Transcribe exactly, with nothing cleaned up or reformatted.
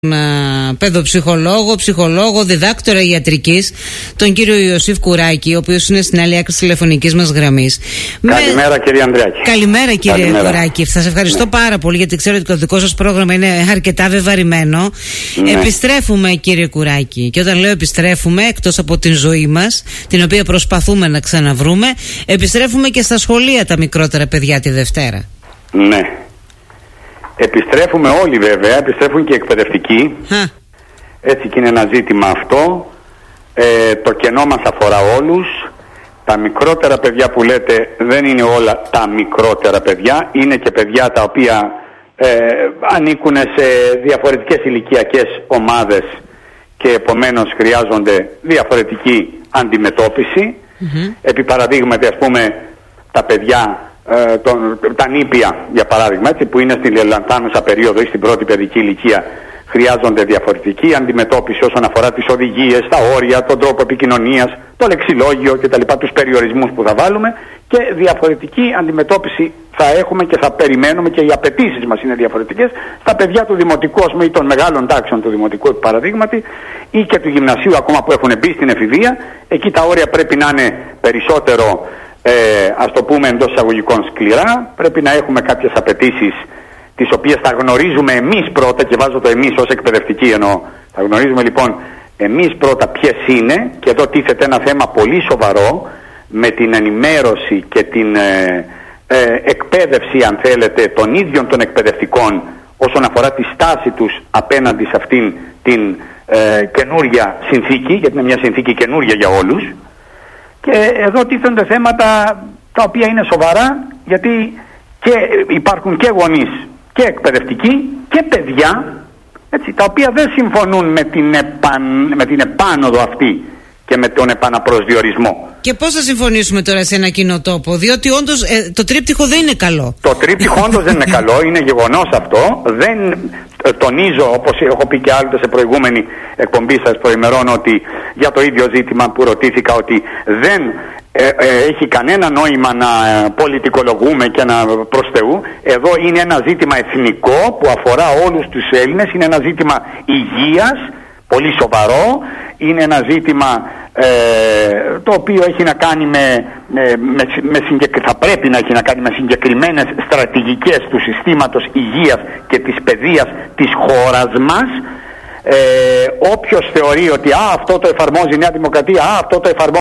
παιδοψυχολόγο, ψυχολόγο, διδάκτορα ιατρικής, τον κύριο Ιωσήφ Κουράκη, ο οποίος είναι στην άλλη άκρη της τηλεφωνικής μας γραμμής. Καλημέρα, Με... κύριε Ανδρεάκη. Καλημέρα, κύριε Καλημέρα. Κουράκη. Σας ευχαριστώ ναι. πάρα πολύ, γιατί ξέρω ότι το δικό σας πρόγραμμα είναι αρκετά βεβαρημένο. Ναι. Επιστρέφουμε, κύριε Κουράκη. Και όταν λέω επιστρέφουμε, εκτός από την ζωή μας, την οποία προσπαθούμε να ξαναβρούμε, επιστρέφουμε και στα σχολεία τα μικρότερα παιδιά τη Δευτέρα. Ναι. Επιστρέφουμε όλοι, βέβαια, επιστρέφουν και οι εκπαιδευτικοί. Α. Έτσι και είναι ένα ζήτημα αυτό. Ε, το κενό μας αφορά όλους. Τα μικρότερα παιδιά που λέτε δεν είναι όλα τα μικρότερα παιδιά. Είναι και παιδιά τα οποία ε, ανήκουν σε διαφορετικές ηλικιακές ομάδες και επομένως χρειάζονται διαφορετική αντιμετώπιση. Mm-hmm. Επί παραδείγματι, ας πούμε, τα παιδιά Ε, τον, τα νήπια, για παράδειγμα, έτσι, που είναι στην λανθάνουσα περίοδο ή στην πρώτη παιδική ηλικία, χρειάζονται διαφορετική αντιμετώπιση όσον αφορά τις οδηγίες, τα όρια, τον τρόπο επικοινωνίας, το λεξιλόγιο κτλ., τους περιορισμούς που θα βάλουμε, και διαφορετική αντιμετώπιση θα έχουμε και θα περιμένουμε, και οι απαιτήσεις μας είναι διαφορετικές στα παιδιά του δημοτικού, ας πούμε, ή των μεγάλων τάξεων του δημοτικού, παραδείγματι, ή και του γυμνασίου, ακόμα που έχουν μπει στην εφηβεία. Εκεί τα όρια πρέπει να είναι περισσότερο, Ε, ας το πούμε εντός εισαγωγικών, σκληρά. Πρέπει να έχουμε κάποιες απαιτήσεις τις οποίες θα γνωρίζουμε εμείς πρώτα, και βάζω το εμείς ως εκπαιδευτικοί εννοώ. Θα γνωρίζουμε λοιπόν εμείς πρώτα ποιες είναι, και εδώ τίθεται ένα θέμα πολύ σοβαρό με την ενημέρωση και την ε, ε, εκπαίδευση, αν θέλετε, των ίδιων των εκπαιδευτικών όσον αφορά τη στάση τους απέναντι σε αυτήν την ε, καινούρια συνθήκη, γιατί είναι μια συνθήκη καινούρια για όλους. Και εδώ τίθενται θέματα τα οποία είναι σοβαρά, γιατί και υπάρχουν και γονείς και εκπαιδευτικοί και παιδιά, έτσι, τα οποία δεν συμφωνούν με την, επαν, με την επάνωδο αυτή και με τον επαναπροσδιορισμό. Και πώς θα συμφωνήσουμε τώρα σε ένα κοινό τόπο, διότι όντως ε, το τρίπτυχο δεν είναι καλό. Το τρίπτυχο όντως δεν είναι καλό, είναι γεγονός αυτό. Δεν ε, τονίζω, όπως έχω πει και άλλοτε σε προηγούμενη εκπομπή σας προημερών, ότι για το ίδιο ζήτημα που ρωτήθηκα, ότι δεν ε, ε, έχει κανένα νόημα να ε, πολιτικολογούμε και να προς Θεού. Εδώ είναι ένα ζήτημα εθνικό που αφορά όλους τους Έλληνες, είναι ένα ζήτημα υγείας, πολύ σοβαρό. Είναι ένα ζήτημα ε, το οποίο έχει να κάνει με, με, με, με συγκεκ... θα πρέπει να έχει να κάνει με συγκεκριμένες στρατηγικές του συστήματος υγείας και της παιδείας της χώρας μας. Ε, όποιος θεωρεί ότι α, αυτό το εφαρμόζει η Νέα Δημοκρατία, α, αυτό το εφαρμόζει